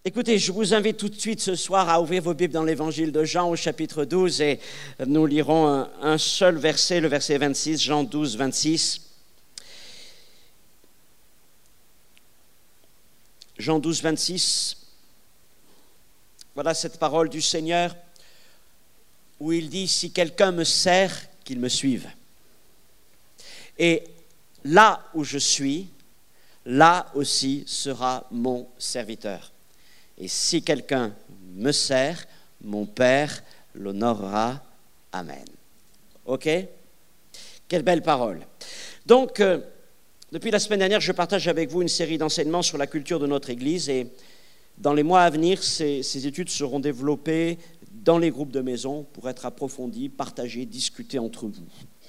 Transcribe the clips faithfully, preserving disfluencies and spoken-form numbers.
Écoutez, je vous invite tout de suite ce soir à ouvrir vos Bibles dans l'évangile de Jean au chapitre douze et nous lirons un, un seul verset, le verset vingt-six, Jean douze, vingt-six. Jean douze, vingt-six. Voilà cette parole du Seigneur où il dit « Si quelqu'un me sert, qu'il me suive. Et là où je suis, là aussi sera mon serviteur. Et si quelqu'un me sert, mon Père l'honorera. Amen. » OK? Quelle belle parole. Donc, euh, depuis la semaine dernière, je partage avec vous une série d'enseignements sur la culture de notre Église et dans les mois à venir, ces, ces études seront développées dans les groupes de maison pour être approfondies, partagées, discutées entre vous.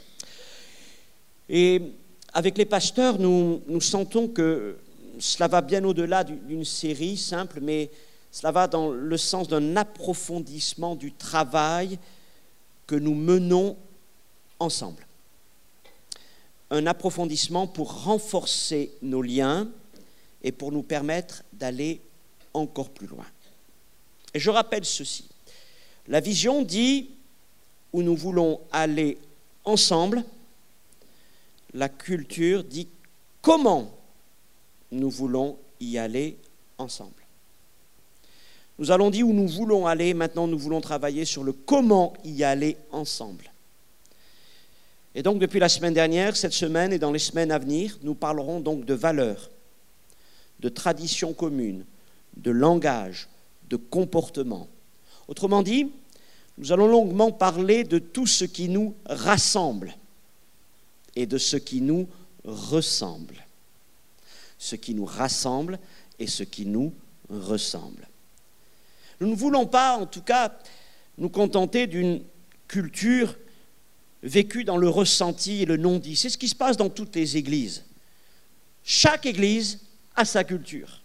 Et avec les pasteurs, nous, nous sentons que cela va bien au-delà d'une série simple, mais cela va dans le sens d'un approfondissement du travail que nous menons ensemble. Un approfondissement pour renforcer nos liens et pour nous permettre d'aller encore plus loin. Et je rappelle ceci. La vision dit où nous voulons aller ensemble. La culture dit comment nous voulons y aller ensemble. Nous allons dire où nous voulons aller, maintenant nous voulons travailler sur le comment y aller ensemble. Et donc depuis la semaine dernière, cette semaine et dans les semaines à venir, nous parlerons donc de valeurs, de traditions communes, de langage, de comportement. Autrement dit, nous allons longuement parler de tout ce qui nous rassemble et de ce qui nous ressemble. Ce qui nous rassemble et ce qui nous ressemble. Nous ne voulons pas, en tout cas, nous contenter d'une culture vécue dans le ressenti et le non-dit. C'est ce qui se passe dans toutes les églises. Chaque église a sa culture.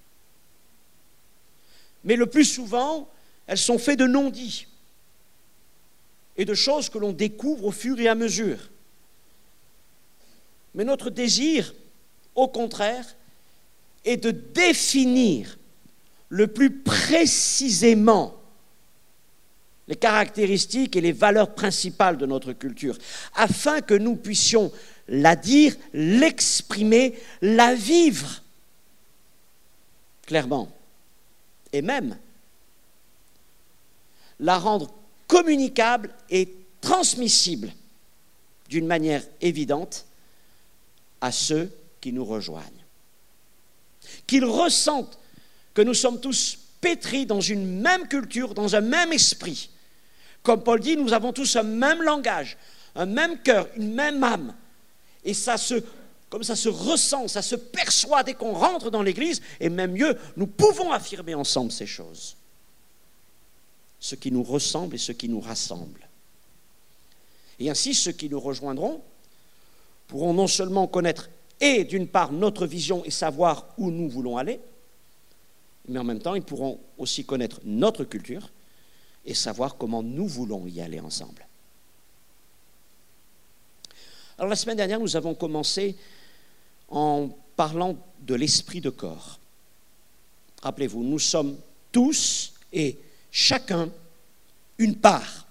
Mais le plus souvent, elles sont faites de non-dits et de choses que l'on découvre au fur et à mesure. Mais notre désir, au contraire, est de définir le plus précisément les caractéristiques et les valeurs principales de notre culture, afin que nous puissions la dire, l'exprimer, la vivre clairement, et même la rendre communicable et transmissible d'une manière évidente à ceux qui nous rejoignent. Qu'ils ressentent que nous sommes tous pétris dans une même culture, dans un même esprit. Comme Paul dit, nous avons tous un même langage, un même cœur, une même âme. Et ça se, comme ça se ressent, ça se perçoit dès qu'on rentre dans l'Église, et même mieux, nous pouvons affirmer ensemble ces choses. Ce qui nous ressemble et ce qui nous rassemble. Et ainsi, ceux qui nous rejoindront pourront non seulement connaître, et d'une part, notre vision et savoir où nous voulons aller, mais en même temps, ils pourront aussi connaître notre culture et savoir comment nous voulons y aller ensemble. Alors, la semaine dernière, nous avons commencé en parlant de l'esprit de corps. Rappelez-vous, nous sommes tous et chacun une part.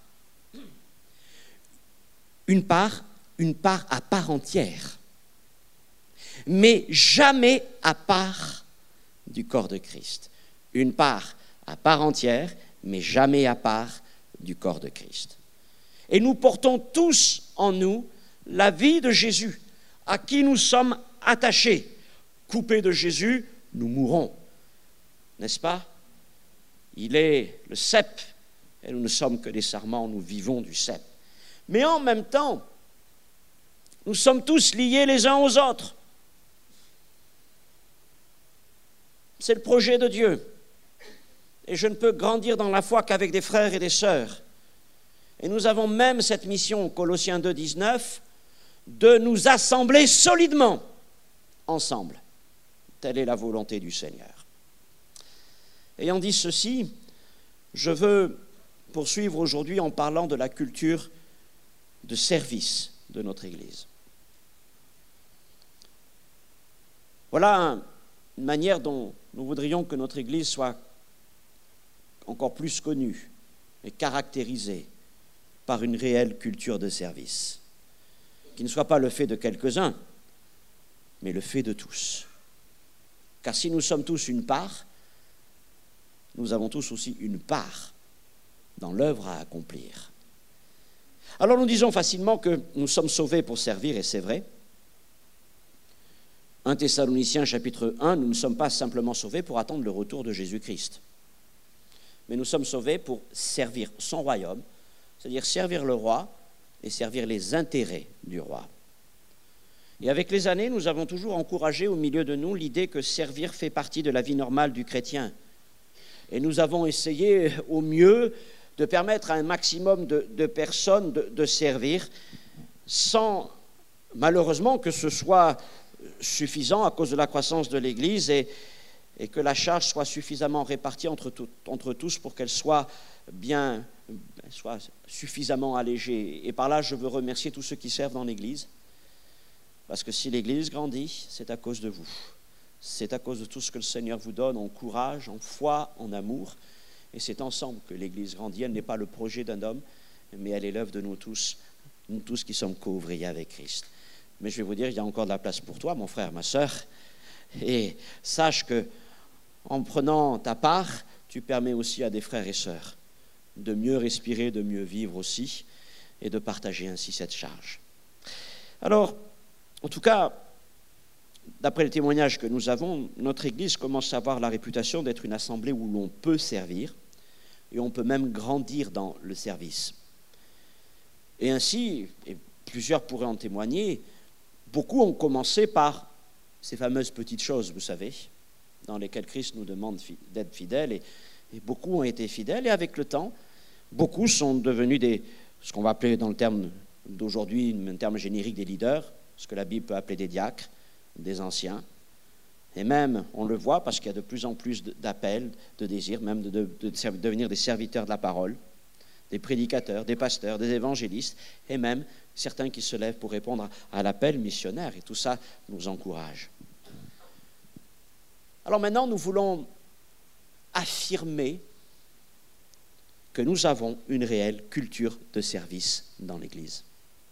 Une part, une part à part entière, mais jamais à part du corps de Christ. Une part à part entière, mais jamais à part du corps de Christ. Et nous portons tous en nous la vie de Jésus, à qui nous sommes attachés. Coupés de Jésus, nous mourrons. N'est-ce pas? Il est le cep, et nous ne sommes que des sarments, nous vivons du cep. Mais en même temps, nous sommes tous liés les uns aux autres. C'est le projet de Dieu. Et je ne peux grandir dans la foi qu'avec des frères et des sœurs. Et nous avons même cette mission, Colossiens deux, dix-neuf, de nous assembler solidement ensemble. Telle est la volonté du Seigneur. Ayant dit ceci, je veux poursuivre aujourd'hui en parlant de la culture de service de notre Église. Voilà une manière dont nous voudrions que notre Église soit encore plus connu et caractérisé par une réelle culture de service, qui ne soit pas le fait de quelques-uns, mais le fait de tous. Car si nous sommes tous une part, nous avons tous aussi une part dans l'œuvre à accomplir. Alors nous disons facilement que nous sommes sauvés pour servir, et c'est vrai. un Thessaloniciens chapitre un, nous ne sommes pas simplement sauvés pour attendre le retour de Jésus-Christ, mais nous sommes sauvés pour servir son royaume, c'est-à-dire servir le roi et servir les intérêts du roi. Et avec les années, nous avons toujours encouragé au milieu de nous l'idée que servir fait partie de la vie normale du chrétien. Et nous avons essayé au mieux de permettre à un maximum de, de personnes de, de servir sans, malheureusement, que ce soit suffisant à cause de la croissance de l'Église et, et que la charge soit suffisamment répartie entre, tout, entre tous pour qu'elle soit bien, soit suffisamment allégée. Et par là, je veux remercier tous ceux qui servent dans l'Église, parce que si l'Église grandit, c'est à cause de vous. C'est à cause de tout ce que le Seigneur vous donne en courage, en foi, en amour. Et c'est ensemble que l'Église grandit. Elle n'est pas le projet d'un homme, mais elle est l'œuvre de nous tous, nous tous qui sommes co-ouvriers avec Christ. Mais je vais vous dire, il y a encore de la place pour toi, mon frère, ma sœur. Et sache que en prenant ta part, tu permets aussi à des frères et sœurs de mieux respirer, de mieux vivre aussi, et de partager ainsi cette charge. Alors, en tout cas, d'après le témoignage que nous avons, notre Église commence à avoir la réputation d'être une assemblée où l'on peut servir et on peut même grandir dans le service. Et ainsi, et plusieurs pourraient en témoigner, beaucoup ont commencé par ces fameuses petites choses, vous savez, dans lesquelles Christ nous demande d'être fidèles, et, et beaucoup ont été fidèles, et avec le temps, beaucoup sont devenus des, ce qu'on va appeler dans le terme d'aujourd'hui, un terme générique, des leaders, ce que la Bible peut appeler des diacres, des anciens. Et même, on le voit, parce qu'il y a de plus en plus d'appels, de désirs, même de, de, de devenir des serviteurs de la parole, des prédicateurs, des pasteurs, des évangélistes, et même certains qui se lèvent pour répondre à, à l'appel missionnaire. Et tout ça nous encourage. Alors maintenant, nous voulons affirmer que nous avons une réelle culture de service dans l'Église.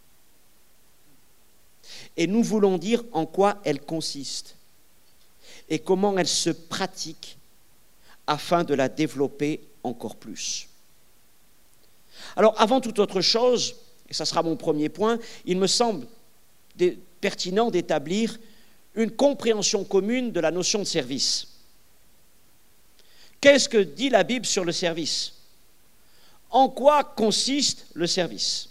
Et nous voulons dire en quoi elle consiste et comment elle se pratique afin de la développer encore plus. Alors, avant toute autre chose, et ça sera mon premier point, il me semble pertinent d'établir une compréhension commune de la notion de service. Qu'est-ce que dit la Bible sur le service? En quoi consiste le service?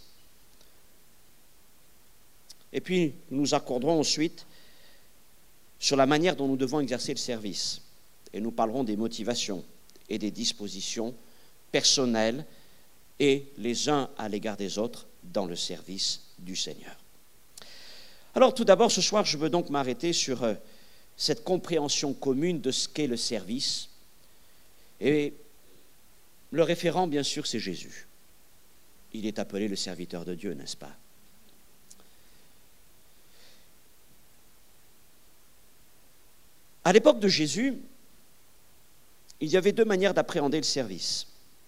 Et puis, nous nous accorderons ensuite sur la manière dont nous devons exercer le service. Et nous parlerons des motivations et des dispositions personnelles et les uns à l'égard des autres dans le service du Seigneur. Alors, tout d'abord, ce soir, je veux donc m'arrêter sur euh, cette compréhension commune de ce qu'est le service. Et le référent, bien sûr, c'est Jésus. Il est appelé le serviteur de Dieu, n'est-ce pas? À l'époque de Jésus, il y avait deux manières d'appréhender le service.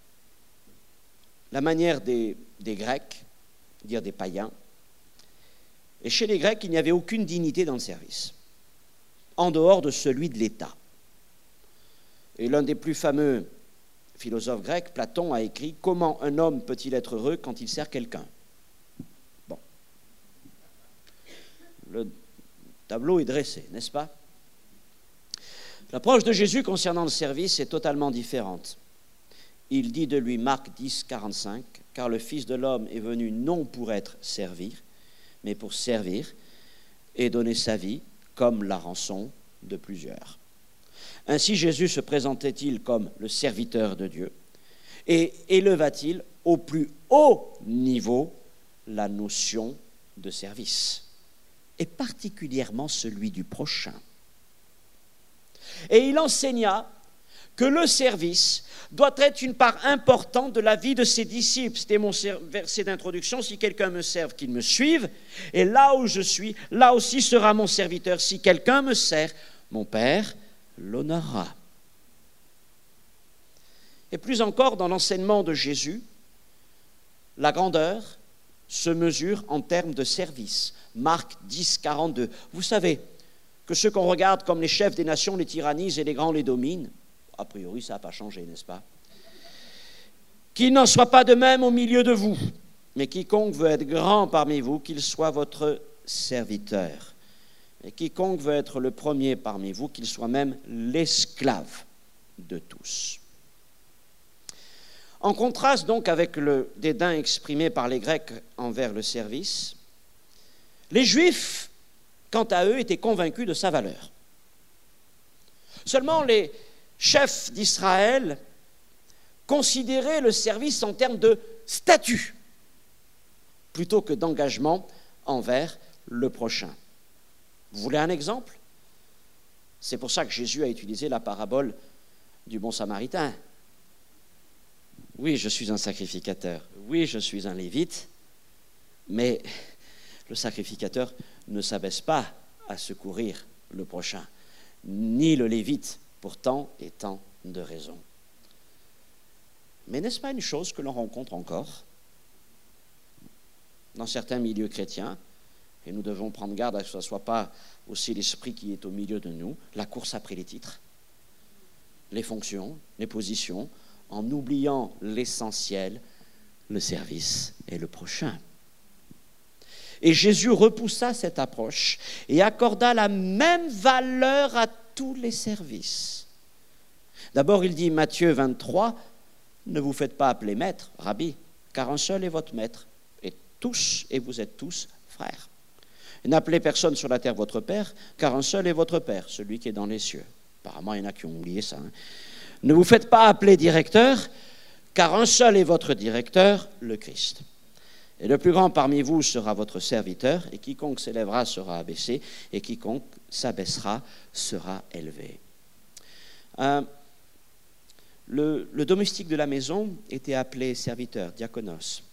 La manière des, des Grecs, dire des païens, et chez les Grecs, il n'y avait aucune dignité dans le service, en dehors de celui de l'État. Et l'un des plus fameux philosophes grecs, Platon, a écrit « Comment un homme peut-il être heureux quand il sert quelqu'un ?» Bon. Le tableau est dressé, n'est-ce pas? L'approche de Jésus concernant le service est totalement différente. Il dit de lui, Marc dix, quarante-cinq, « Car le Fils de l'homme est venu non pour être servi, mais pour servir et donner sa vie comme la rançon de plusieurs. » Ainsi Jésus se présentait-il comme le serviteur de Dieu et éleva-t-il au plus haut niveau la notion de service, et particulièrement celui du prochain. Et il enseigna que le service doit être une part importante de la vie de ses disciples. C'était mon verset d'introduction. Si quelqu'un me serve, qu'il me suive. Et là où je suis, là aussi sera mon serviteur. Si quelqu'un me sert, mon Père l'honorera. Et plus encore, dans l'enseignement de Jésus, la grandeur se mesure en termes de service. Marc dix, quarante-deux. Vous savez que ceux qu'on regarde comme les chefs des nations les tyrannisent et les grands les dominent. A priori, ça n'a pas changé, n'est-ce pas? Qu'il n'en soit pas de même au milieu de vous, mais quiconque veut être grand parmi vous, qu'il soit votre serviteur. Et quiconque veut être le premier parmi vous, qu'il soit même l'esclave de tous. En contraste donc avec le dédain exprimé par les Grecs envers le service, les Juifs, quant à eux, étaient convaincus de sa valeur. Seulement les chefs d'Israël considéraient le service en termes de statut plutôt que d'engagement envers le prochain. Vous voulez un exemple? C'est pour ça que Jésus a utilisé la parabole du bon samaritain. Oui, je suis un sacrificateur. Oui, je suis un lévite. Mais le sacrificateur ne s'abaisse pas à secourir le prochain, ni le lévite, pour tant et tant de raisons. Mais n'est-ce pas une chose que l'on rencontre encore dans certains milieux chrétiens, et nous devons prendre garde à ce que ce ne soit pas aussi l'esprit qui est au milieu de nous, la course après les titres, les fonctions, les positions, en oubliant l'essentiel, le service et le prochain. Et Jésus repoussa cette approche et accorda la même valeur à tous les services. D'abord, il dit, Matthieu vingt-trois, « Ne vous faites pas appeler maître, rabbi, car un seul est votre maître, et tous, et vous êtes tous frères. Et n'appelez personne sur la terre votre père, car un seul est votre père, celui qui est dans les cieux. » Apparemment, il y en a qui ont oublié ça. Hein. « Ne vous faites pas appeler directeur, car un seul est votre directeur, le Christ. Et le plus grand parmi vous sera votre serviteur, et quiconque s'élèvera sera abaissé, et quiconque s'abaissera sera élevé. Euh, » Le, le domestique de la maison était appelé serviteur, diakonos.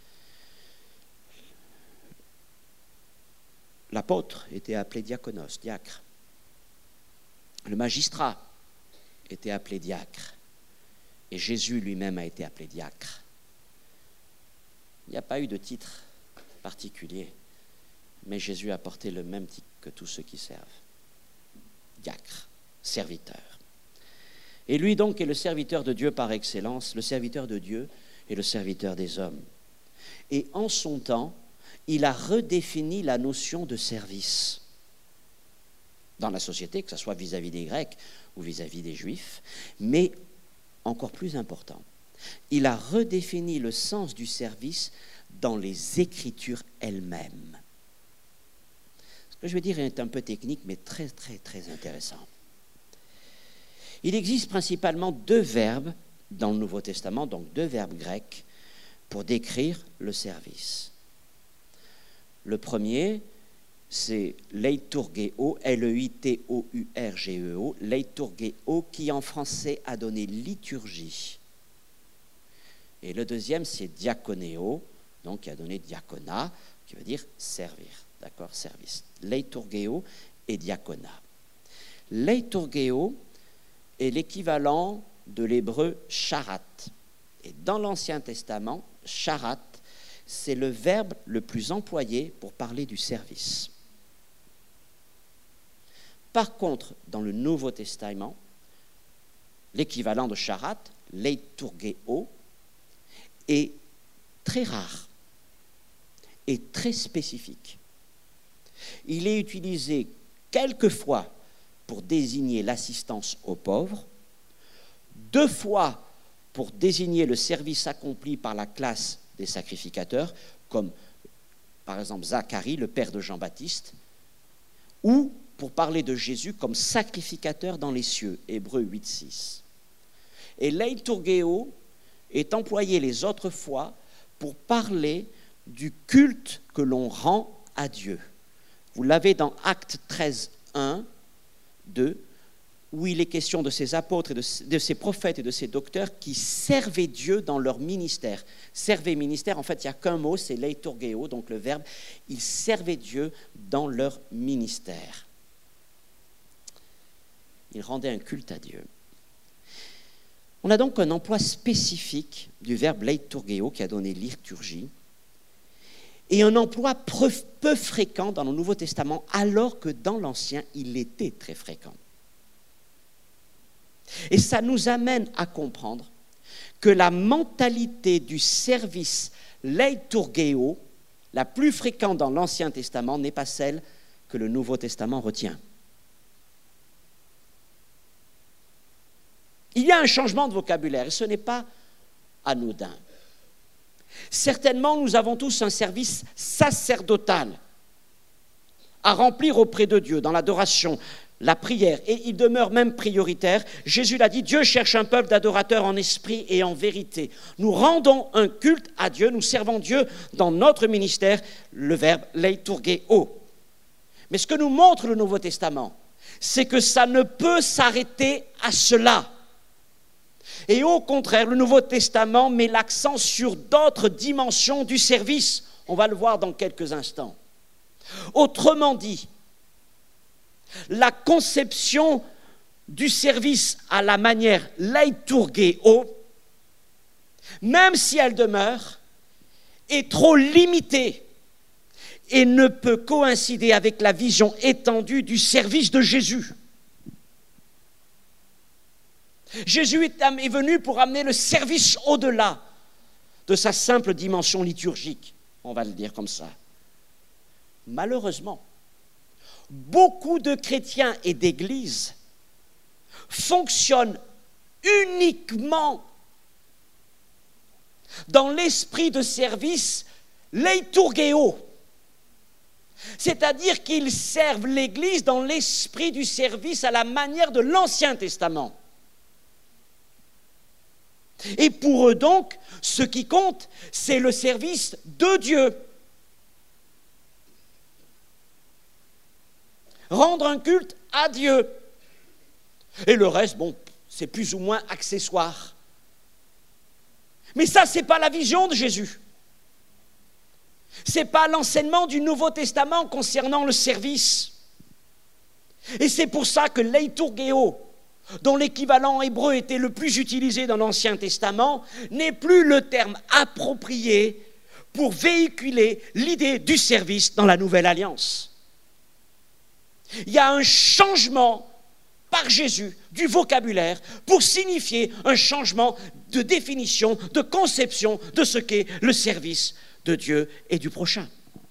L'apôtre était appelé diakonos, diacre. Le magistrat était appelé diacre. Et Jésus lui-même a été appelé diacre. Il n'y a pas eu de titre particulier, mais Jésus a porté le même titre que tous ceux qui servent. Diacre, serviteur. Et lui donc est le serviteur de Dieu par excellence, le serviteur de Dieu et le serviteur des hommes. Et en son temps, il a redéfini la notion de service dans la société, que ce soit vis-à-vis des Grecs ou vis-à-vis des Juifs, mais encore plus important, il a redéfini le sens du service dans les Écritures elles-mêmes. Ce que je vais dire est un peu technique, mais très, très, très intéressant. Il existe principalement deux verbes dans le Nouveau Testament, donc deux verbes grecs, pour décrire le service. Le premier, c'est leiturgeo, L E I T O U R G E O, leiturgeo, qui en français a donné liturgie. Et le deuxième, c'est diakoneo, donc qui a donné diaconat, qui veut dire servir, d'accord, service. Leiturgeo et diaconat. Leiturgeo est l'équivalent de l'hébreu charat. Et dans l'Ancien Testament, charat, c'est le verbe le plus employé pour parler du service. Par contre, dans le Nouveau Testament, l'équivalent de charat, leiturgeo, est très rare et très spécifique. Il est utilisé quelquefois pour désigner l'assistance aux pauvres, deux fois pour désigner le service accompli par la classe des sacrificateurs, comme par exemple Zacharie, le père de Jean-Baptiste, ou pour parler de Jésus comme sacrificateur dans les cieux, Hébreux huit, six. Et leiturgeo est employé les autres fois pour parler du culte que l'on rend à Dieu. Vous l'avez dans Actes treize, un, deux, où il est question de ces apôtres, et de, de ces prophètes et de ces docteurs qui servaient Dieu dans leur ministère. Servaient ministère, en fait, il n'y a qu'un mot, c'est leiturgeo, donc le verbe. Ils servaient Dieu dans leur ministère. – Ils rendaient un culte à Dieu. On a donc un emploi spécifique du verbe leiturgeo qui a donné liturgie, et un emploi peu fréquent dans le Nouveau Testament, alors que dans l'Ancien, il était très fréquent. Et ça nous amène à comprendre que la mentalité du service leiturgeo, la plus fréquente dans l'Ancien Testament, n'est pas celle que le Nouveau Testament retient. Il y a un changement de vocabulaire, et ce n'est pas anodin. Certainement, nous avons tous un service sacerdotal à remplir auprès de Dieu, dans l'adoration, la prière, et il demeure même prioritaire. Jésus l'a dit, Dieu cherche un peuple d'adorateurs en esprit et en vérité. Nous rendons un culte à Dieu, nous servons Dieu dans notre ministère, le verbe leiturgeo. Mais ce que nous montre le Nouveau Testament, c'est que ça ne peut s'arrêter à cela. Et au contraire, le Nouveau Testament met l'accent sur d'autres dimensions du service. On va le voir dans quelques instants. Autrement dit, la conception du service à la manière leiturgeo, même si elle demeure, est trop limitée et ne peut coïncider avec la vision étendue du service de Jésus. Jésus est venu pour amener le service au-delà de sa simple dimension liturgique, on va le dire comme ça. Malheureusement, beaucoup de chrétiens et d'églises fonctionnent uniquement dans l'esprit de service leiturgeo, c'est-à-dire qu'ils servent l'Église dans l'esprit du service à la manière de l'Ancien Testament. Et pour eux donc, ce qui compte, c'est le service de Dieu. Rendre un culte à Dieu. Et le reste, bon, c'est plus ou moins accessoire. Mais ça, ce n'est pas la vision de Jésus. Ce n'est pas l'enseignement du Nouveau Testament concernant le service. Et c'est pour ça que leiturgeo, dont l'équivalent hébreu était le plus utilisé dans l'Ancien Testament, n'est plus le terme approprié pour véhiculer l'idée du service dans la Nouvelle Alliance. Il y a un changement par Jésus du vocabulaire pour signifier un changement de définition, de conception de ce qu'est le service de Dieu et du prochain.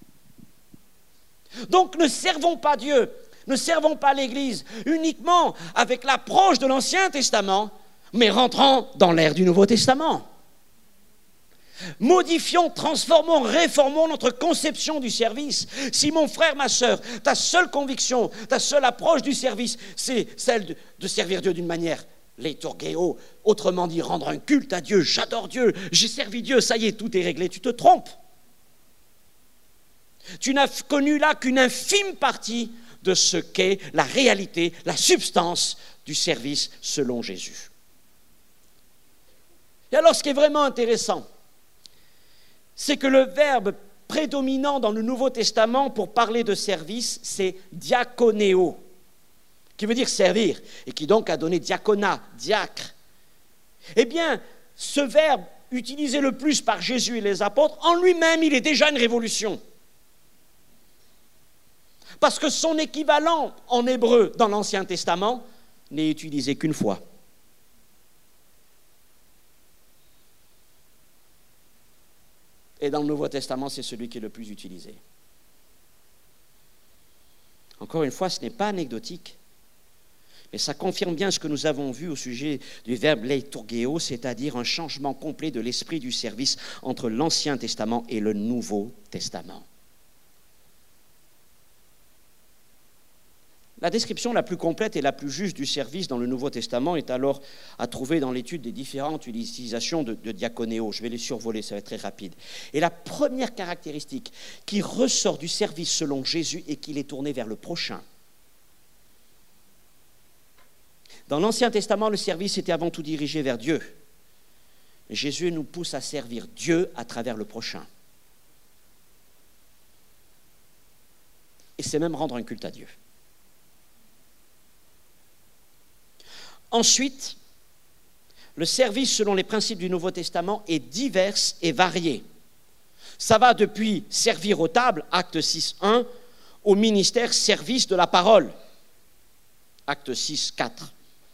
Donc ne servons pas Dieu, ne servons pas l'Église uniquement avec l'approche de l'Ancien Testament, mais rentrons dans l'ère du Nouveau Testament. Modifions, transformons, réformons notre conception du service. Si mon frère, ma sœur, ta seule conviction, ta seule approche du service, c'est celle de, de servir Dieu d'une manière leiturgeo, autrement dit rendre un culte à Dieu, j'adore Dieu, j'ai servi Dieu, ça y est, tout est réglé, tu te trompes. Tu n'as connu là qu'une infime partie de ce qu'est la réalité, la substance du service selon Jésus. Et alors, ce qui est vraiment intéressant, c'est que le verbe prédominant dans le Nouveau Testament pour parler de service, c'est diakonéo, qui veut dire servir, et qui donc a donné diaconat, diacre. Eh bien, ce verbe utilisé le plus par Jésus et les apôtres, en lui-même, il est déjà une révolution. Parce que son équivalent en hébreu dans l'Ancien Testament n'est utilisé qu'une fois. Et dans le Nouveau Testament, c'est celui qui est le plus utilisé. Encore une fois, ce n'est pas anecdotique, mais ça confirme bien ce que nous avons vu au sujet du verbe leiturgeo, c'est-à-dire un changement complet de l'esprit du service entre l'Ancien Testament et le Nouveau Testament. La description la plus complète et la plus juste du service dans le Nouveau Testament est alors à trouver dans l'étude des différentes utilisations de, de diaconéo. Je vais les survoler, ça va être très rapide. Et la première caractéristique qui ressort du service selon Jésus est qu'il est tourné vers le prochain. Dans l'Ancien Testament, le service était avant tout dirigé vers Dieu. Jésus nous pousse à servir Dieu à travers le prochain. Et c'est même rendre un culte à Dieu. Ensuite, le service selon les principes du Nouveau Testament est divers et varié. Ça va depuis servir aux tables, acte six, un, au ministère service de la parole, acte six, quatre.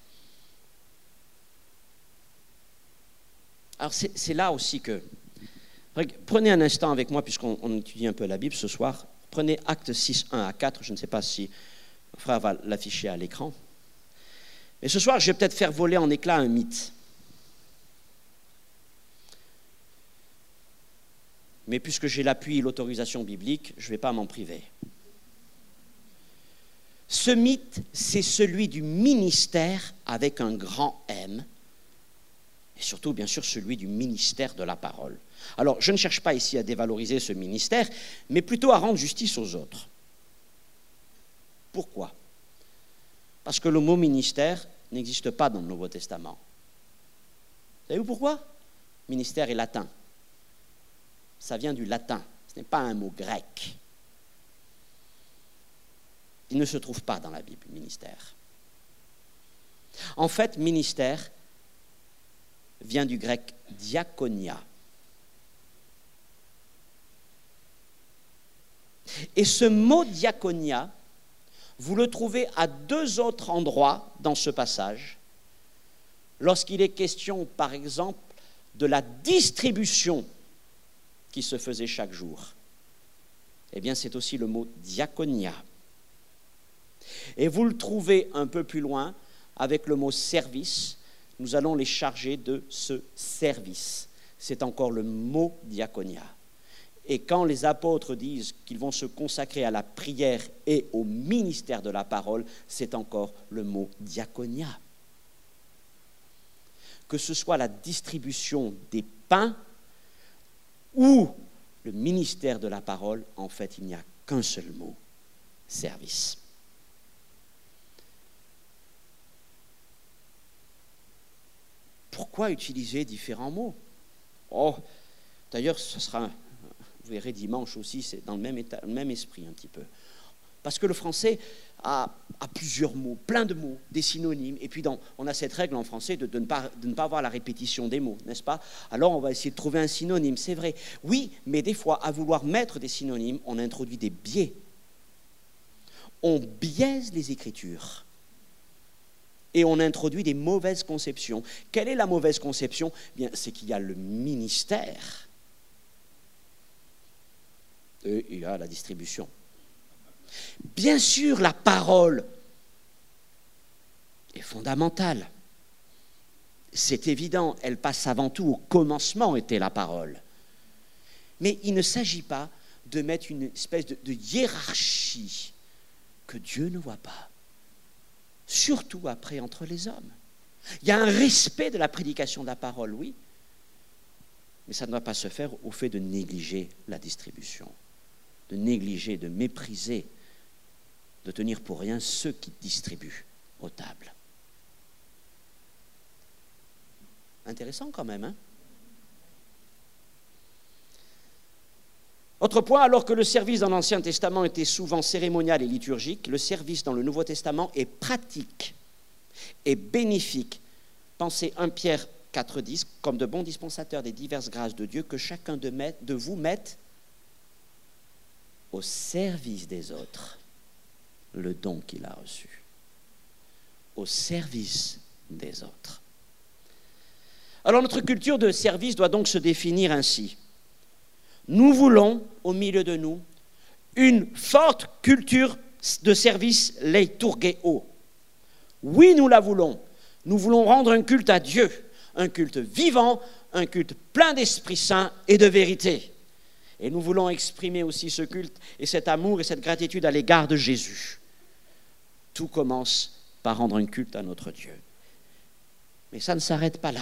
Alors c'est, c'est là aussi que... Prenez un instant avec moi, puisqu'on on étudie un peu la Bible ce soir. Prenez acte six, un à quatre, je ne sais pas si mon frère va l'afficher à l'écran. Mais ce soir, je vais peut-être faire voler en éclats un mythe. Mais puisque j'ai l'appui et l'autorisation biblique, je ne vais pas m'en priver. Ce mythe, c'est celui du ministère avec un grand M, et surtout, bien sûr, celui du ministère de la parole. Alors, je ne cherche pas ici à dévaloriser ce ministère, mais plutôt à rendre justice aux autres. Pourquoi? Parce que le mot ministère n'existe pas dans le Nouveau Testament. Savez-vous pourquoi? Ministère est latin. Ça vient du latin, ce n'est pas un mot grec. Il ne se trouve pas dans la Bible, ministère. En fait, ministère vient du grec diakonia. Et ce mot diakonia, vous le trouvez à deux autres endroits dans ce passage, lorsqu'il est question, par exemple, de la distribution qui se faisait chaque jour. Eh bien, c'est aussi le mot diaconia. Et vous le trouvez un peu plus loin avec le mot service. Nous allons les charger de ce service. C'est encore le mot diaconia. Et quand les apôtres disent qu'ils vont se consacrer à la prière et au ministère de la parole, c'est encore le mot diaconia. Que ce soit la distribution des pains ou le ministère de la parole, en fait, il n'y a qu'un seul mot, service. Pourquoi utiliser différents mots? Oh, d'ailleurs, ce sera, vous verrez dimanche aussi, c'est dans le même, état, le même esprit un petit peu. Parce que le français a, a plusieurs mots, plein de mots, des synonymes. Et puis dans, on a cette règle en français de, de, ne pas, de ne pas avoir la répétition des mots, n'est-ce pas? Alors on va essayer de trouver un synonyme, c'est vrai. Oui, mais des fois, à vouloir mettre des synonymes, on introduit des biais. On biaise les Écritures. Et on introduit des mauvaises conceptions. Quelle est la mauvaise conception? Bien, c'est qu'il y a le ministère et il y a la distribution. Bien sûr, la parole est fondamentale. C'est évident, elle passe avant tout. Au commencement était la parole. Mais il ne s'agit pas de mettre une espèce de, de hiérarchie que Dieu ne voit pas. Surtout après entre les hommes. Il y a un respect de la prédication de la parole, oui, mais ça ne doit pas se faire au fait de négliger la distribution, de négliger, de mépriser, de tenir pour rien ceux qui distribuent aux tables. Intéressant quand même, hein? Autre point, alors que le service dans l'Ancien Testament était souvent cérémonial et liturgique, le service dans le Nouveau Testament est pratique et bénéfique. Pensez premier Pierre quatre dix, comme de bons dispensateurs des diverses grâces de Dieu, que chacun de, met, de vous mette au service des autres le don qu'il a reçu. Au service des autres. Alors notre culture de service doit donc se définir ainsi. Nous voulons, au milieu de nous, une forte culture de service leiturgéo. Oui, nous la voulons. Nous voulons rendre un culte à Dieu, un culte vivant, un culte plein d'Esprit Saint et de vérité. Et nous voulons exprimer aussi ce culte et cet amour et cette gratitude à l'égard de Jésus. Tout commence par rendre un culte à notre Dieu. Mais ça ne s'arrête pas là.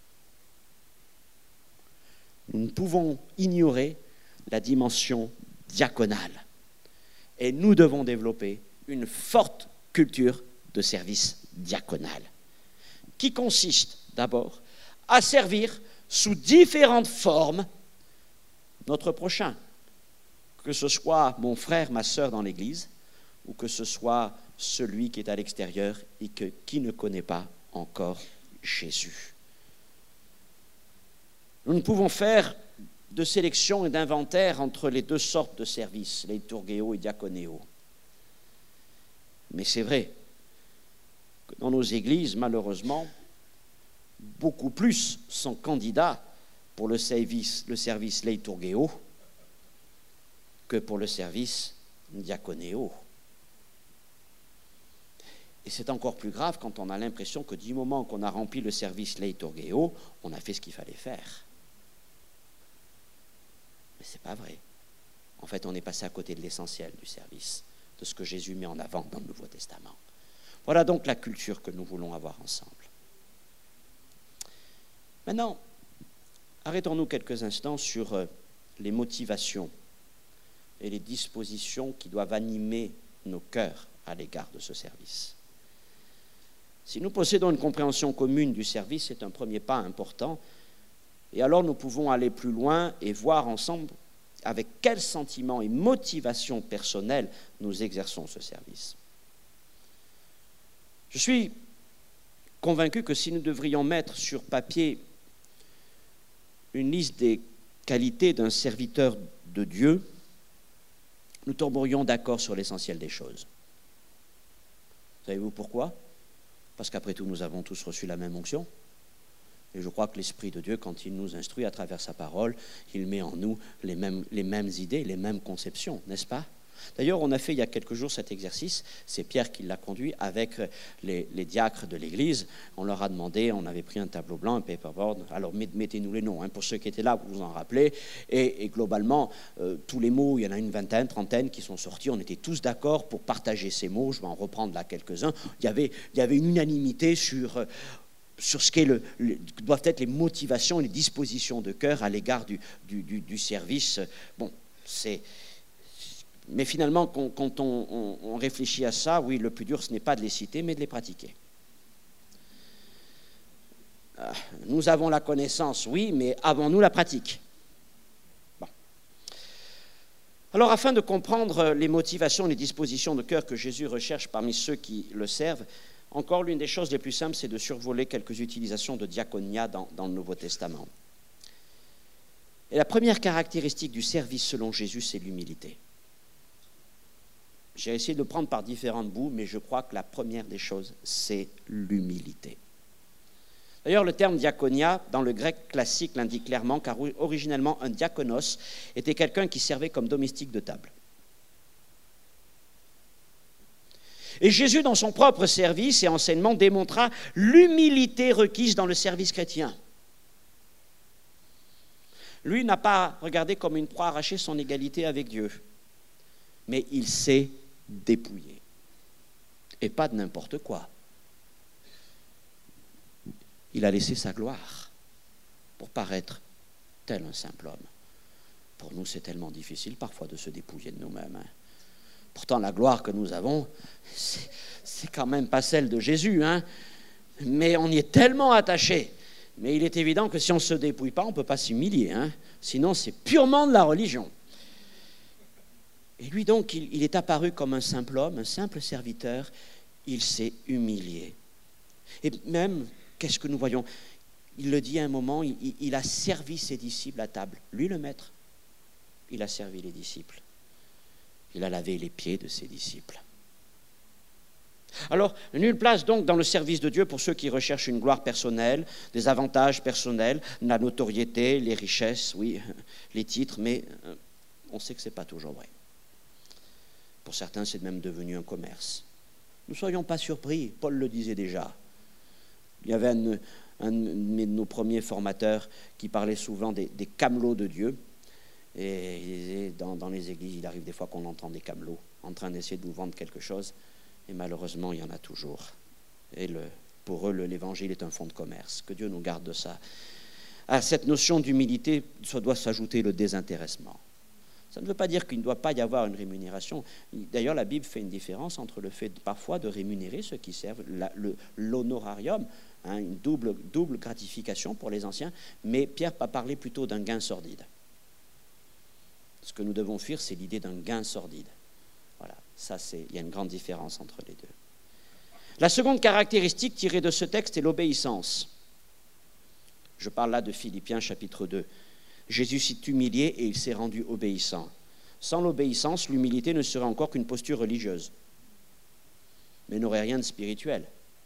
Nous ne pouvons ignorer la dimension diaconale. Et nous devons développer une forte culture de service diaconal, qui consiste d'abord à servir sous différentes formes notre prochain, que ce soit mon frère, ma sœur dans l'Église, ou que ce soit celui qui est à l'extérieur et que, qui ne connaît pas encore Jésus. Nous ne pouvons faire de sélection et d'inventaire entre les deux sortes de services, leiturgéo et diaconéo. Mais c'est vrai que dans nos églises, malheureusement, beaucoup plus sont candidats pour le service, le service leiturgéo que pour le service diaconéo. Et c'est encore plus grave quand on a l'impression que du moment qu'on a rempli le service leiturgéo, on a fait ce qu'il fallait faire. Mais ce n'est pas vrai. En fait, on est passé à côté de l'essentiel du service, de ce que Jésus met en avant dans le Nouveau Testament. Voilà donc la culture que nous voulons avoir ensemble. Maintenant, arrêtons-nous quelques instants sur les motivations et les dispositions qui doivent animer nos cœurs à l'égard de ce service. Si nous possédons une compréhension commune du service, c'est un premier pas important. Et alors nous pouvons aller plus loin et voir ensemble avec quels sentiments et motivations personnelles nous exerçons ce service. Je suis convaincu que si nous devrions mettre sur papier une liste des qualités d'un serviteur de Dieu, nous tomberions d'accord sur l'essentiel des choses. Savez-vous pourquoi ? Parce qu'après tout, nous avons tous reçu la même onction. Et je crois que l'Esprit de Dieu, quand il nous instruit à travers sa parole, il met en nous les mêmes, les mêmes idées, les mêmes conceptions, n'est-ce pas ? D'ailleurs, on a fait il y a quelques jours cet exercice, c'est Pierre qui l'a conduit avec les, les diacres de l'Église. On leur a demandé, on avait pris un tableau blanc, un paperboard, alors mettez-nous les noms, hein, pour ceux qui étaient là, vous vous en rappelez. Et, et globalement, euh, tous les mots, il y en a une vingtaine, trentaine qui sont sortis, on était tous d'accord pour partager ces mots, je vais en reprendre là quelques-uns. Il y avait, il y avait une unanimité sur... sur ce qu'est le, le, doivent être les motivations et les dispositions de cœur à l'égard du, du, du, du service. Bon, c'est... Mais finalement, quand, quand on, on, on réfléchit à ça, oui, le plus dur, ce n'est pas de les citer, mais de les pratiquer. Euh, nous avons la connaissance, oui, mais avons-nous la pratique ? Bon. Alors, afin de comprendre les motivations et les dispositions de cœur que Jésus recherche parmi ceux qui le servent, encore l'une des choses les plus simples, c'est de survoler quelques utilisations de diaconia dans, dans le Nouveau Testament. Et la première caractéristique du service selon Jésus, c'est l'humilité. J'ai essayé de le prendre par différents bouts, mais je crois que la première des choses, c'est l'humilité. D'ailleurs, le terme diaconia, dans le grec classique, l'indique clairement, car originellement, un diakonos était quelqu'un qui servait comme domestique de table. Et Jésus, dans son propre service et enseignement, démontra l'humilité requise dans le service chrétien. Lui n'a pas regardé comme une proie arrachée son égalité avec Dieu, mais il s'est dépouillé. Et pas de n'importe quoi. Il a laissé sa gloire pour paraître tel un simple homme. Pour nous, c'est tellement difficile parfois de se dépouiller de nous-mêmes. Hein. Pourtant, la gloire que nous avons, c'est, c'est quand même pas celle de Jésus, hein. Mais on y est tellement attaché. Mais il est évident que si on ne se dépouille pas, on ne peut pas s'humilier, hein. Sinon, c'est purement de la religion. Et lui donc, il, il est apparu comme un simple homme, un simple serviteur. Il s'est humilié. Et même, qu'est-ce que nous voyons ? Il le dit à un moment, il, il a servi ses disciples à table. Lui, le maître, il a servi les disciples. Il a lavé les pieds de ses disciples. Alors, nulle place donc dans le service de Dieu pour ceux qui recherchent une gloire personnelle, des avantages personnels, la notoriété, les richesses, oui, les titres, mais on sait que ce n'est pas toujours vrai. Pour certains, c'est même devenu un commerce. Ne soyons pas surpris, Paul le disait déjà. Il y avait un, un de nos premiers formateurs qui parlait souvent des, des camelots de Dieu. Et il disait, dans, dans les églises, il arrive des fois qu'on entend des camelots en train d'essayer de nous vendre quelque chose. Et malheureusement, il y en a toujours. Et le, pour eux, le, l'évangile est un fonds de commerce. Que Dieu nous garde de ça. À cette notion d'humilité, ça doit s'ajouter le désintéressement. Ça ne veut pas dire qu'il ne doit pas y avoir une rémunération. D'ailleurs, la Bible fait une différence entre le fait parfois de rémunérer ceux qui servent, la, le, l'honorarium, hein, une double, double gratification pour les anciens, mais Pierre va parler plutôt d'un gain sordide. Ce que nous devons fuir, c'est l'idée d'un gain sordide. Voilà, ça, c'est, il y a une grande différence entre les deux. La seconde caractéristique tirée de ce texte est l'obéissance. Je parle là de Philippiens chapitre deux. Jésus s'est humilié et il s'est rendu obéissant. Sans l'obéissance, l'humilité ne serait encore qu'une posture religieuse, mais n'aurait rien de spirituel.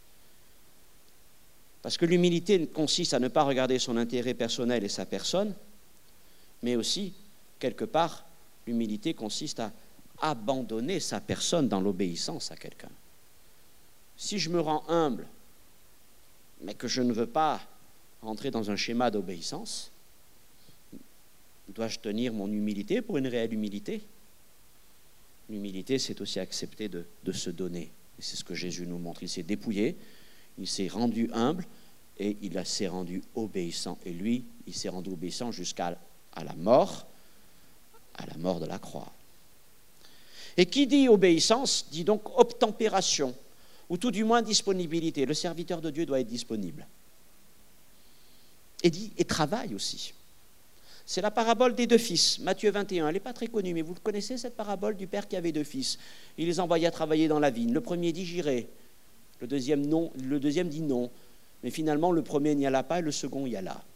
Parce que l'humilité consiste à ne pas regarder son intérêt personnel et sa personne, mais aussi, quelque part, l'humilité consiste à abandonner sa personne dans l'obéissance à quelqu'un. Si je me rends humble, mais que je ne veux pas rentrer dans un schéma d'obéissance, dois-je tenir mon humilité pour une réelle humilité? L'humilité, c'est aussi accepter de, de se donner. Et c'est ce que Jésus nous montre. Il s'est dépouillé, il s'est rendu humble et il s'est rendu obéissant. Et lui, il s'est rendu obéissant jusqu'à à la mort, à la mort de la croix. Et qui dit obéissance, dit donc obtempération, ou tout du moins disponibilité. Le serviteur de Dieu doit être disponible. Et, dit, et travaille aussi. C'est la parabole des deux fils, Matthieu vingt et un. Elle n'est pas très connue, mais vous connaissez cette parabole du père qui avait deux fils. Il les envoyait travailler dans la vigne. Le premier dit « j'irai ». Le deuxième, non. Le deuxième dit non. Mais finalement, le premier n'y alla pas et le second y alla.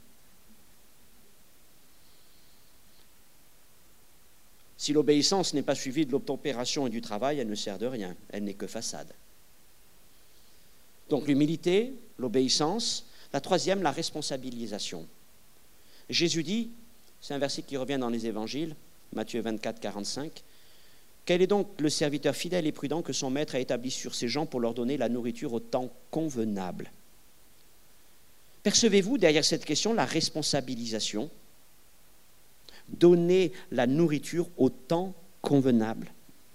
Si l'obéissance n'est pas suivie de l'obtempération et du travail, elle ne sert de rien. Elle n'est que façade. Donc l'humilité, l'obéissance. La troisième, la responsabilisation. Jésus dit, c'est un verset qui revient dans les évangiles, Matthieu vingt-quatre, quarante-cinq, « Quel est donc le serviteur fidèle et prudent que son maître a établi sur ses gens pour leur donner la nourriture au temps convenable ?» Percevez-vous derrière cette question la responsabilisation? Donner la nourriture au temps convenable.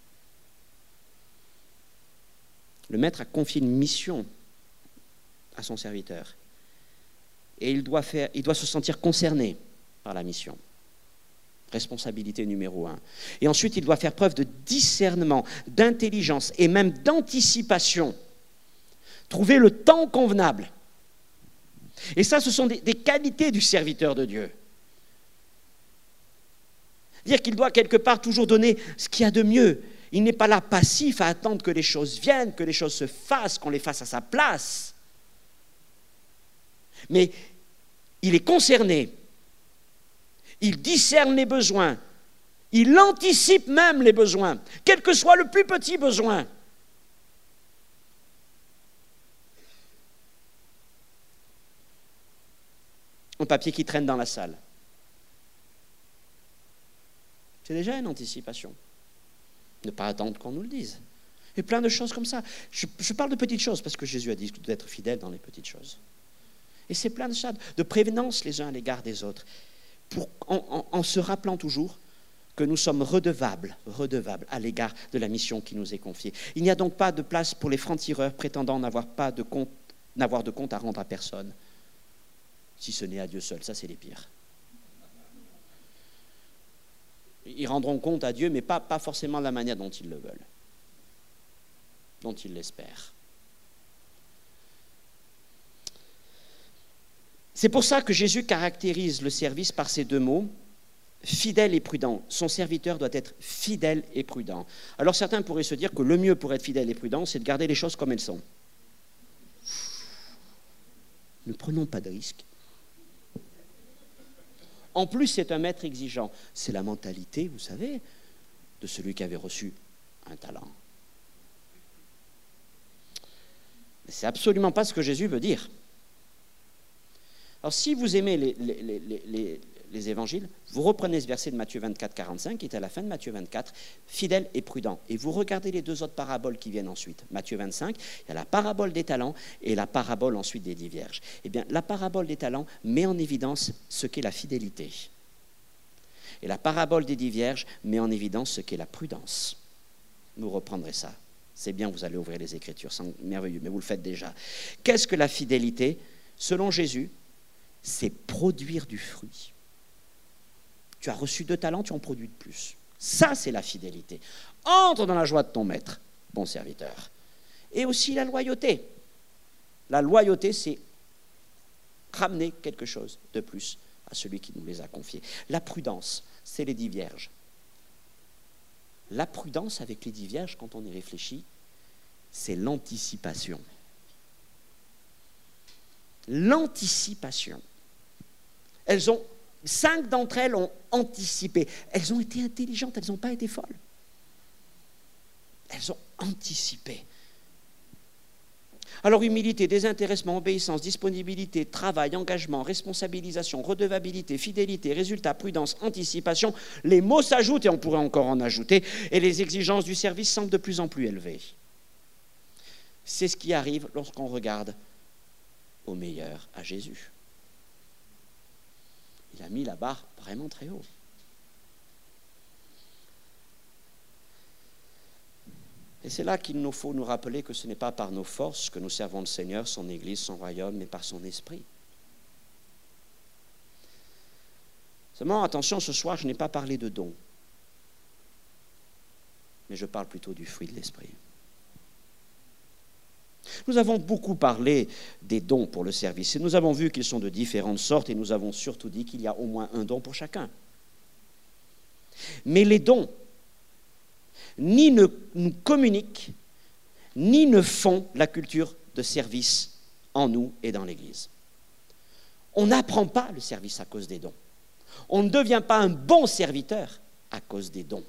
Le maître a confié une mission à son serviteur. Et il doit, faire, il doit se sentir concerné par la mission. Responsabilité numéro un. Et ensuite, il doit faire preuve de discernement, d'intelligence et même d'anticipation. Trouver le temps convenable. Et ça, ce sont des, des qualités du serviteur de Dieu. Dire qu'il doit quelque part toujours donner ce qu'il y a de mieux. Il n'est pas là passif à attendre que les choses viennent, que les choses se fassent, qu'on les fasse à sa place. Mais il est concerné, il discerne les besoins, il anticipe même les besoins, quel que soit le plus petit besoin. Un papier qui traîne dans la salle. C'est déjà une anticipation. Ne pas attendre qu'on nous le dise. Et plein de choses comme ça. Je, je parle de petites choses parce que Jésus a dit d'être fidèle dans les petites choses. Et c'est plein de ça, de prévenance les uns à l'égard des autres, pour, en, en, en se rappelant toujours que nous sommes redevables, redevables à l'égard de la mission qui nous est confiée. Il n'y a donc pas de place pour les francs-tireurs prétendant n'avoir pas de compte, n'avoir de compte à rendre à personne, si ce n'est à Dieu seul. Ça, c'est les pires. Ils rendront compte à Dieu, mais pas, pas forcément de la manière dont ils le veulent, dont ils l'espèrent. C'est pour ça que Jésus caractérise le service par ces deux mots, fidèle et prudent. Son serviteur doit être fidèle et prudent. Alors certains pourraient se dire que le mieux pour être fidèle et prudent, c'est de garder les choses comme elles sont. Ne prenons pas de risques. En plus, c'est un maître exigeant. C'est la mentalité, vous savez, de celui qui avait reçu un talent. Mais c'est absolument pas ce que Jésus veut dire. Alors, si vous aimez les, les, les, les, les évangiles, vous reprenez ce verset de Matthieu vingt-quatre, quarante-cinq, qui est à la fin de Matthieu vingt-quatre, fidèle et prudent. Et vous regardez les deux autres paraboles qui viennent ensuite. Matthieu vingt-cinq, il y a la parabole des talents et la parabole ensuite des dix vierges. Eh bien, la parabole des talents met en évidence ce qu'est la fidélité. Et la parabole des dix vierges met en évidence ce qu'est la prudence. Vous reprendrez ça. C'est bien, vous allez ouvrir les Écritures, c'est merveilleux, mais vous le faites déjà. Qu'est-ce que la fidélité? Selon Jésus, c'est produire du fruit. Tu as reçu deux talents, tu en produis de plus. Ça, c'est la fidélité. Entre dans la joie de ton maître, bon serviteur. Et aussi la loyauté. La loyauté, c'est ramener quelque chose de plus à celui qui nous les a confiés. La prudence, c'est les dix vierges. La prudence avec les dix vierges, quand on y réfléchit, c'est l'anticipation. L'anticipation. Elles ont, cinq d'entre elles ont anticipé. Elles ont été intelligentes, elles n'ont pas été folles. Elles ont anticipé. Alors humilité, désintéressement, obéissance, disponibilité, travail, engagement, responsabilisation, redevabilité, fidélité, résultat, prudence, anticipation, les mots s'ajoutent et on pourrait encore en ajouter, et les exigences du service semblent de plus en plus élevées. C'est ce qui arrive lorsqu'on regarde au meilleur, à Jésus. Il a mis la barre vraiment très haut. Et c'est là qu'il nous faut nous rappeler que ce n'est pas par nos forces que nous servons le Seigneur, son Église, son royaume, mais par son esprit. Seulement, attention, ce soir, je n'ai pas parlé de dons, mais je parle plutôt du fruit de l'esprit. Nous avons beaucoup parlé des dons pour le service et nous avons vu qu'ils sont de différentes sortes et nous avons surtout dit qu'il y a au moins un don pour chacun. Mais les dons ni ne nous communiquent, ni ne font la culture de service en nous et dans l'Église. On n'apprend pas le service à cause des dons. On ne devient pas un bon serviteur à cause des dons.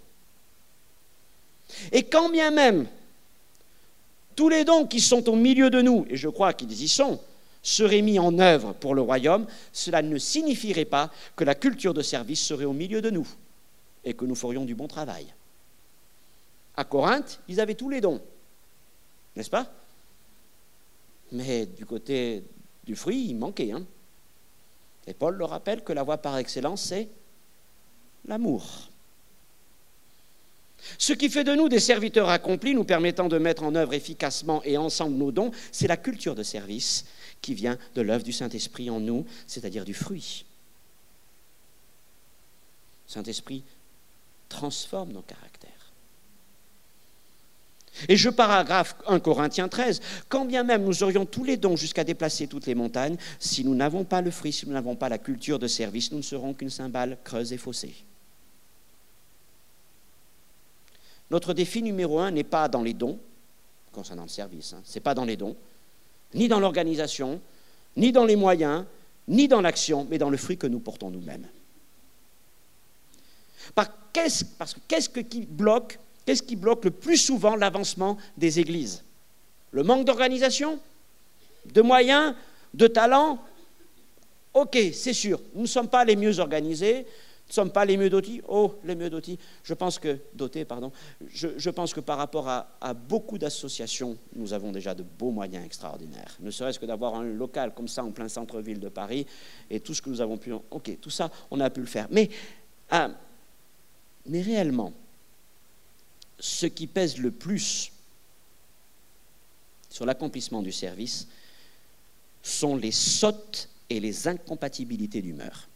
Et quand bien même tous les dons qui sont au milieu de nous, et je crois qu'ils y sont, seraient mis en œuvre pour le royaume, cela ne signifierait pas que la culture de service serait au milieu de nous et que nous ferions du bon travail. À Corinthe, ils avaient tous les dons, n'est-ce pas? Mais du côté du fruit, il manquait. Hein? Et Paul le rappelle que la voie par excellence, c'est l'amour. Ce qui fait de nous des serviteurs accomplis, nous permettant de mettre en œuvre efficacement et ensemble nos dons, c'est la culture de service qui vient de l'œuvre du Saint-Esprit en nous, c'est-à-dire du fruit. Le Saint-Esprit transforme nos caractères. Et je paragraphe un Corinthiens treize, quand bien même nous aurions tous les dons jusqu'à déplacer toutes les montagnes, si nous n'avons pas le fruit, si nous n'avons pas la culture de service, nous ne serons qu'une cymbale creuse et faussée. Notre défi numéro un n'est pas dans les dons, concernant le service, hein, ce n'est pas dans les dons, ni dans l'organisation, ni dans les moyens, ni dans l'action, mais dans le fruit que nous portons nous-mêmes. Parce que qu'est-ce qui bloque, qu'est-ce qui bloque le plus souvent l'avancement des églises? Le manque d'organisation, de moyens, de talents? Ok, c'est sûr, nous ne sommes pas les mieux organisés, nous ne sommes pas les mieux dotés. Oh, les mieux dotés. Je pense que, dotés, pardon. Je, je pense que par rapport à, à beaucoup d'associations, nous avons déjà de beaux moyens extraordinaires. Ne serait-ce que d'avoir un local comme ça en plein centre-ville de Paris et tout ce que nous avons pu... Ok, tout ça, on a pu le faire. Mais, ah, mais réellement, ce qui pèse le plus sur l'accomplissement du service sont les sautes et les incompatibilités d'humeur.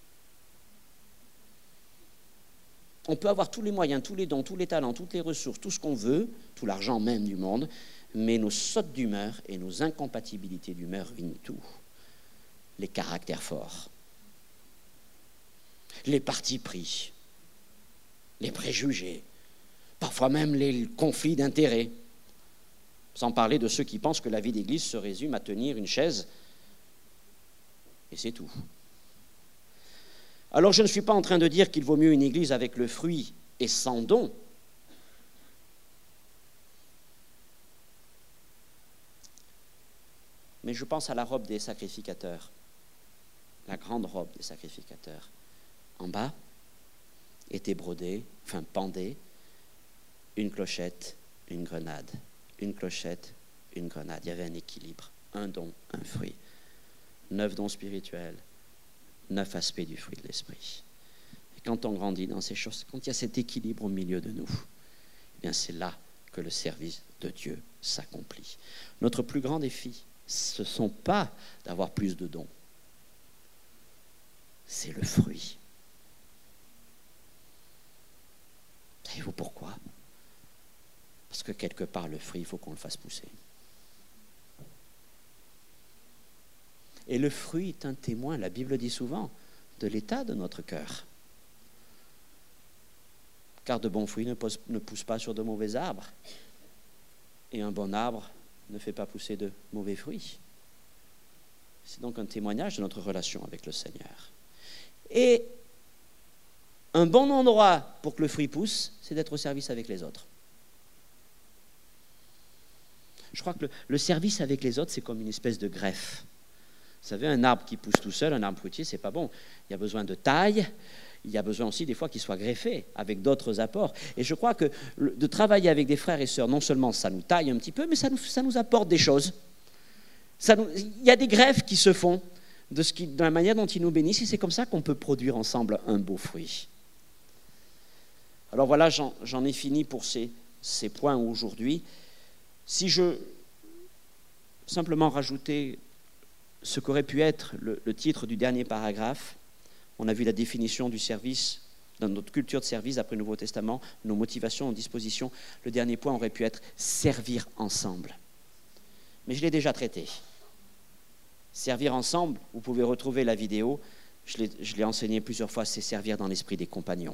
On peut avoir tous les moyens, tous les dons, tous les talents, toutes les ressources, tout ce qu'on veut, tout l'argent même du monde, mais nos sautes d'humeur et nos incompatibilités d'humeur ruinent tout. Les caractères forts, les partis pris, les préjugés, parfois même les conflits d'intérêts, sans parler de ceux qui pensent que la vie d'église se résume à tenir une chaise, et c'est tout. Alors je ne suis pas en train de dire qu'il vaut mieux une église avec le fruit et sans don. Mais je pense à la robe des sacrificateurs, la grande robe des sacrificateurs. En bas était brodée, enfin pendée, une clochette, une grenade, une clochette, une grenade. Il y avait un équilibre, un don, un fruit. Neuf dons spirituels, neuf aspects du fruit de l'esprit. Et quand on grandit dans ces choses, quand il y a cet équilibre au milieu de nous, eh bien c'est là que le service de Dieu s'accomplit. Notre plus grand défi, ce ne sont pas d'avoir plus de dons, c'est le fruit. Savez-vous pourquoi? Parce que quelque part, le fruit, il faut qu'on le fasse pousser. Et le fruit est un témoin, la Bible dit souvent, de l'état de notre cœur. Car de bons fruits ne poussent, ne poussent pas sur de mauvais arbres. Et un bon arbre ne fait pas pousser de mauvais fruits. C'est donc un témoignage de notre relation avec le Seigneur. Et un bon endroit pour que le fruit pousse, c'est d'être au service avec les autres. Je crois que le, le service avec les autres, c'est comme une espèce de greffe. Vous savez, un arbre qui pousse tout seul, un arbre fruitier, c'est pas bon. Il y a besoin de taille, il y a besoin aussi des fois qu'il soit greffé avec d'autres apports. Et je crois que le, de travailler avec des frères et sœurs, non seulement ça nous taille un petit peu, mais ça nous, ça nous apporte des choses. Ça nous, il y a des greffes qui se font de, ce qui, de la manière dont ils nous bénissent, et c'est comme ça qu'on peut produire ensemble un beau fruit. Alors voilà, j'en, j'en ai fini pour ces, ces points aujourd'hui. Si je simplement rajoutais ce qu'aurait pu être le, le titre du dernier paragraphe, on a vu la définition du service, dans notre culture de service après le Nouveau Testament, nos motivations, nos dispositions. Le dernier point aurait pu être servir ensemble. Mais je l'ai déjà traité. Servir ensemble, vous pouvez retrouver la vidéo, je l'ai, je l'ai enseigné plusieurs fois, c'est servir dans l'esprit des compagnons.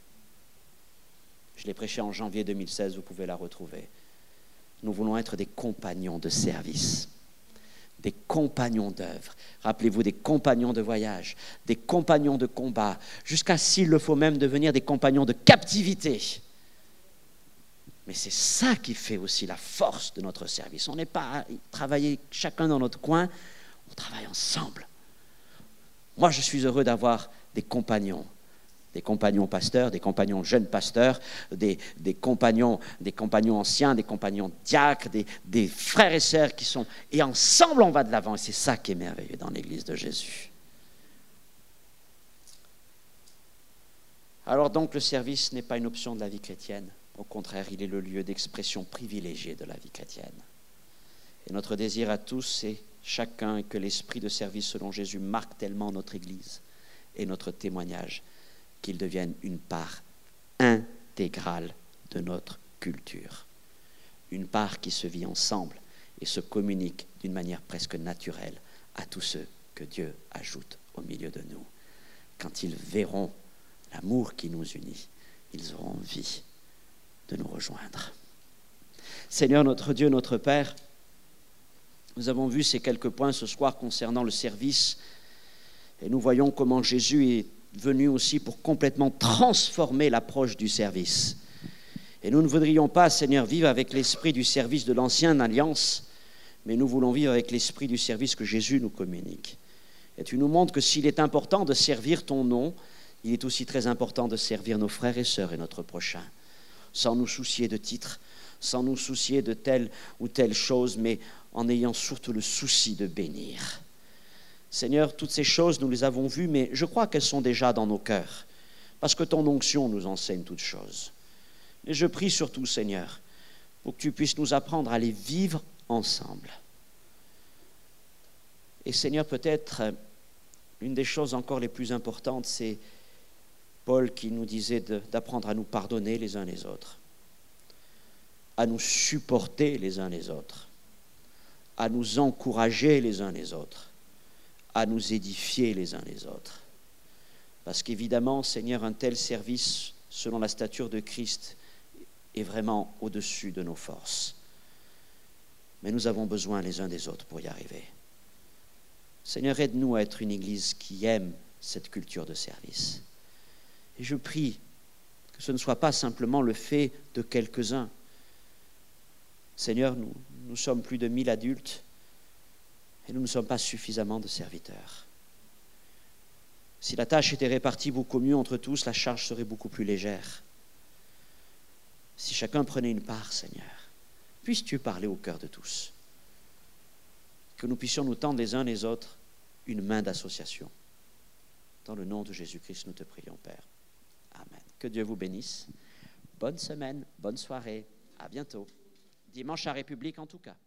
Je l'ai prêché en janvier deux mille seize, vous pouvez la retrouver. Nous voulons être des compagnons de service, des compagnons d'œuvre. Rappelez-vous, des compagnons de voyage, des compagnons de combat, jusqu'à, s'il le faut même, devenir des compagnons de captivité. Mais c'est ça qui fait aussi la force de notre service. On n'est pas à travailler chacun dans notre coin, on travaille ensemble. Moi, je suis heureux d'avoir des compagnons. Des compagnons pasteurs, des compagnons jeunes pasteurs, des, des, compagnons, des compagnons anciens, des compagnons diacres, des, des frères et sœurs qui sont... Et ensemble, on va de l'avant. Et c'est ça qui est merveilleux dans l'Église de Jésus. Alors donc, le service n'est pas une option de la vie chrétienne. Au contraire, il est le lieu d'expression privilégiée de la vie chrétienne. Et notre désir à tous, c'est chacun que l'esprit de service selon Jésus marque tellement notre Église et notre témoignage, qu'ils deviennent une part intégrale de notre culture. Une part qui se vit ensemble et se communique d'une manière presque naturelle à tous ceux que Dieu ajoute au milieu de nous. Quand ils verront l'amour qui nous unit, ils auront envie de nous rejoindre. Seigneur, notre Dieu, notre Père, nous avons vu ces quelques points ce soir concernant le service, et nous voyons comment Jésus est venu aussi pour complètement transformer l'approche du service. Et nous ne voudrions pas, Seigneur, vivre avec l'esprit du service de l'ancienne alliance, mais nous voulons vivre avec l'esprit du service que Jésus nous communique. Et tu nous montres que s'il est important de servir ton nom, il est aussi très important de servir nos frères et sœurs et notre prochain, sans nous soucier de titres, sans nous soucier de telle ou telle chose, mais en ayant surtout le souci de bénir. Seigneur, toutes ces choses, nous les avons vues, mais je crois qu'elles sont déjà dans nos cœurs, parce que ton onction nous enseigne toutes choses. Et je prie surtout, Seigneur, pour que tu puisses nous apprendre à les vivre ensemble. Et Seigneur, peut-être, une des choses encore les plus importantes, c'est Paul qui nous disait de, d'apprendre à nous pardonner les uns les autres, à nous supporter les uns les autres, à nous encourager les uns les autres, à nous édifier les uns les autres. Parce qu'évidemment, Seigneur, un tel service, selon la stature de Christ, est vraiment au-dessus de nos forces. Mais nous avons besoin les uns des autres pour y arriver. Seigneur, aide-nous à être une Église qui aime cette culture de service. Et je prie que ce ne soit pas simplement le fait de quelques-uns. Seigneur, nous, nous sommes plus de mille adultes, et nous ne sommes pas suffisamment de serviteurs. Si la tâche était répartie beaucoup mieux entre tous, la charge serait beaucoup plus légère. Si chacun prenait une part, Seigneur, puisses-tu parler au cœur de tous. Que nous puissions nous tendre les uns les autres une main d'association. Dans le nom de Jésus-Christ, nous te prions, Père. Amen. Que Dieu vous bénisse. Bonne semaine, bonne soirée. À bientôt. Dimanche à République en tout cas.